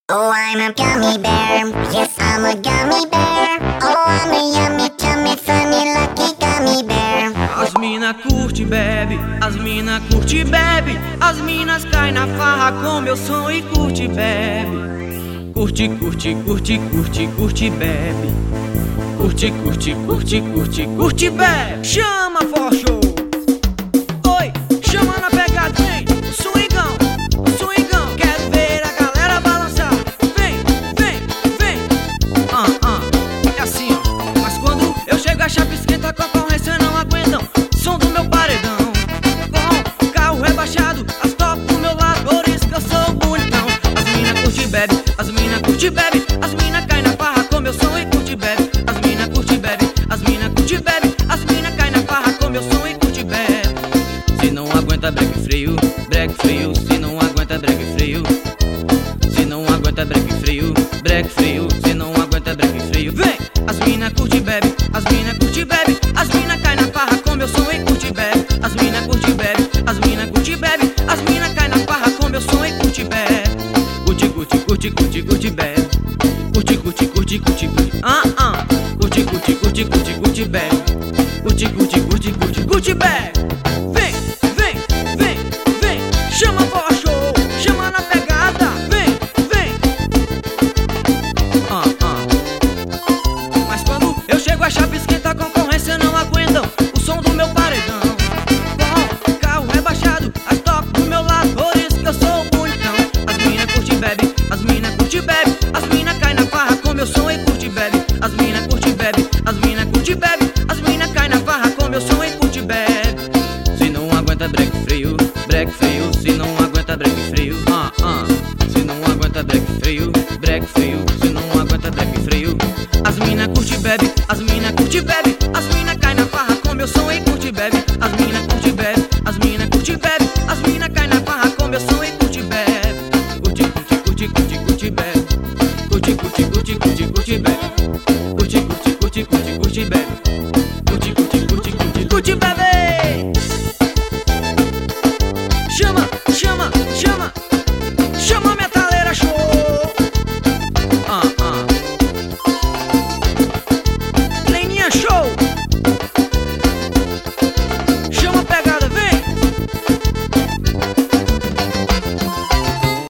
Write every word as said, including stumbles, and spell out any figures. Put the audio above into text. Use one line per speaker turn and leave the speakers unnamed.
Oh, I'm a gummy bear. Yes, I'm a gummy bear. Oh, I'm a yummy, tummy, funny, lucky gummy bear.
As mina curte, bebe, as mina curte, bebe. As minas caem na farra com meu som e curte, bebe. Curte, curte, curte, curte, curte, bebe. Curte, curte, curte, curte, curte, bebe. Chama, for show. Oi, chama na pegada, vem. Swingão, swingão. Quero ver a galera balançar. Vem, vem, vem. Ah, ah, é assim, ó. Mas quando eu chego a chapa esquenta, a concorrência não aguentam. Som do meu paredão, com carro rebaixado, as top do meu lado, por isso que eu sou bonitão. As mina curte, bebe, as mina curte, bebe. As mina cai na farra com meu som e curte, bebe. As mina curte, bebe, as mina curte, bebe. As mina cai na farra com meu som e curte, bebe. Se não aguenta break frio, break frio. Se não aguenta break frio, se não aguenta break frio, break frio. Se não aguenta break frio, vem! As mina curte, bebe, as mina curte, bebe. As mina cai na farra com meu som e curte, bebe. As mina curte, bebe, as mina curte, bebe. As mina cai na farra com meu som e curte, bebe. Curte, curte, curte, curte, curte, bebe. Curte, curte, curte, curte, curte. Ah, ah. Curte, curte, curte, curte, curte, bebe. Curte, curte, curte, curte, curte, bebe. Vem, vem, vem, vem. Chama for show, chama na pegada. Vem, vem. Ah, ah. Mas quando eu chego a chapa esquenta, a concorrência não aguentam o som do meu paredão. Com carro rebaixado, as top do meu lado, por isso que eu sou bonitão. As mina curte, bebe, as mina curte, bebe. As mina cai na farra com meu som e curte, bebe. As mina curte, bebe, as mina curte, bebe. As mina cai na farra com meu som e curte, bebe. Se não aguenta break frio, break frio. Se não aguenta break frio, ah, ah. Se não aguenta break frio, break frio. Se não aguenta break frio. As mina curte, bebe, as mina